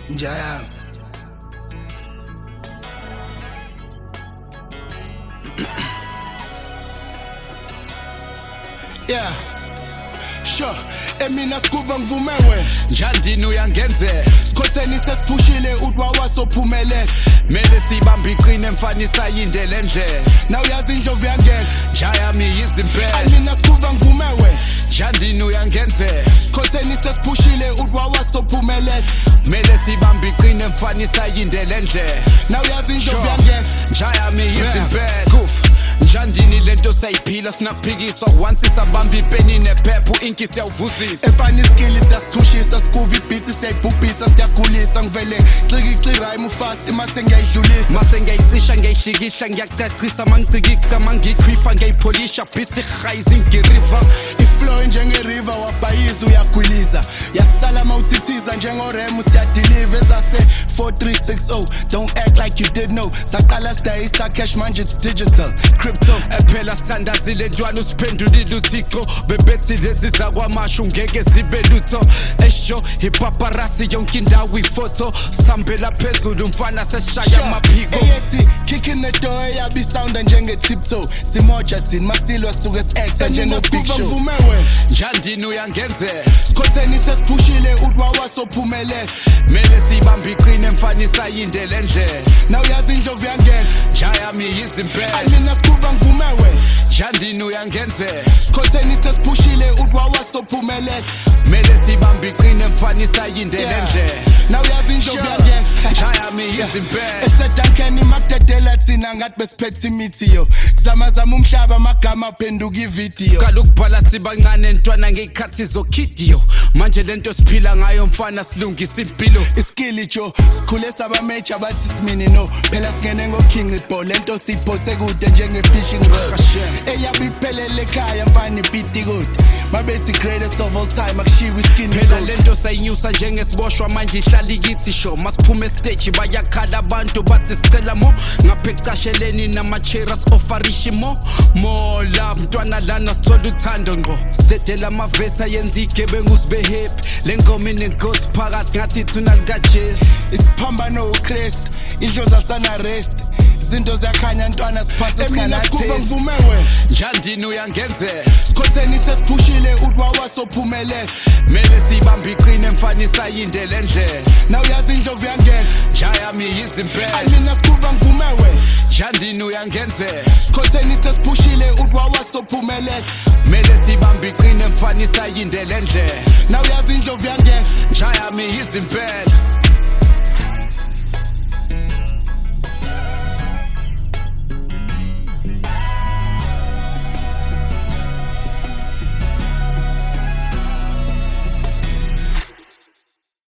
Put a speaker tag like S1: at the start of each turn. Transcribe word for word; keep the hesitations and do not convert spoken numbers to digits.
S1: Njaya. Yeah. Sure, emina skuva ngivumewe
S2: njandini uyangenze
S1: sikhotheni sesiphushile udwa wasophumelele
S2: mele sibambe iqine mfanisa yindele ndlela
S1: na uyazi indlovu yangena
S2: njayami yizimpela
S1: emina skuva ngivumewe
S2: njandini uyangenze
S1: sikhotheni sesiphushile udwa wasophumelele
S2: mele sibambe iqine mfanisa yindele ndlela
S1: na uyazi indlovu yangena
S2: njayami yizimpela njandini lento sayiphila sinaphikiswa once isabamba ipeni nephepha inki siyawuvusisa
S1: efana iskili siyasithushisa sikuva ibhithi siyayibhubhisa siyakhulisa ngivele xikixi rhyme fast mase ngiyayidlulisa
S2: mase ngiyayicisha ngiyayihlikihla ngiyacacisa mangicikika mangikhwifa ngiyayipholisha beast rising ngiriver
S1: iflow njengeriver wabhayiza uyagwiliza yasala mawuthithiza njengorem siyadeliver ezase four three six zero don't act like you did know saqala sidayisa cash manje it's digital crypto
S2: ephela sithandazile ntwana usiphendulile uthixo bebethi lezi zakwamashu ngeke zibe lutho esho ipaparazzi yonke indawo ifoto sambela phezulu mfana sesishaya amaphiko
S1: eyethi kicking the door yabi sound njenge tiptoe simoja thini masilwa suke si-acta njenge big show
S2: njandini uyangenze
S1: sikhotheni sesiphushile udwa wasophumelele
S2: mele sibambe iqine mfanisa yindele ndlela
S1: na uyazi indlovu yangena
S2: njayami yizimpela
S1: mina sikuva ngivumewe
S2: njandini uyangenze
S1: sikhotheni sesiphushile udwa wasophumelele
S2: mele sibambe iqine mfanisa yindele ndlela
S1: na uyazi indlovu yangena
S2: njayami yizimpela
S1: esedankeni makudedela thina ngathi besiphethe imithi yo kuzamazama umhlaba amagama aphenduka ividiyo
S2: qala ukubhala sibancane ntwana ngeyikhathi zokhidiyo manje lento siphila ngayo mfana silungisa impilo
S1: iskili jo sikhule sabameja bathi simini no phela singene ngoking iball lento siphose kude njenge-fishing rod eyabe iphelele ekhaya mfana ibhiti kude mabethi greatest of all time akushiwo iskini
S2: phela lento sayinyusa njengesiboshwa manje ihlala ikithi sho masiphume estage bayakhala abantu bathi sicela mo ngapha ecasheleni nama-cheras ofarishi mo more love ntwana lana sithola uthando ngqo sidedela amavesi ayenza igebengu sibe happy le ngoma inenkosi phakathi ngathi ithuna likajesu
S1: isiphambano uChrist idlozi asanarest izinto ziyakhanya ntwana siphase singanakuva ngivumewe
S2: njandini uyangenze
S1: sikhotheni sesiphushile udwa wasophumelele
S2: mele sibambe iqine mfanisa yindele ndlela
S1: na uyazi indlovu yangena
S2: njayami yizimpela
S1: mina sikuva ngivumewe
S2: njandini uyangenze
S1: sikhotheni sesiphushile udwa wasophumelele
S2: mele sibambe iqine mfanisa yindele ndlela
S1: na uyazi indlovu yangena
S2: njayami yizimpela